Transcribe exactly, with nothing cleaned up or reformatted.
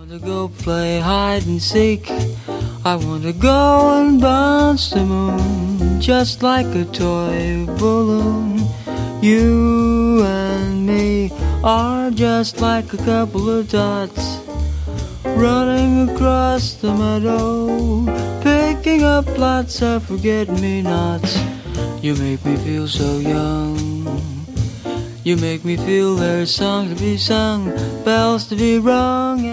wanna go play hide and seek. I wanna go and bounce the moon just like a toy balloon. You and me are just like a couple of dots running across the meadow, picking up lots of forget-me-nots. You make me feel so young. You make me feel there's songs to be sung, bells to be rung.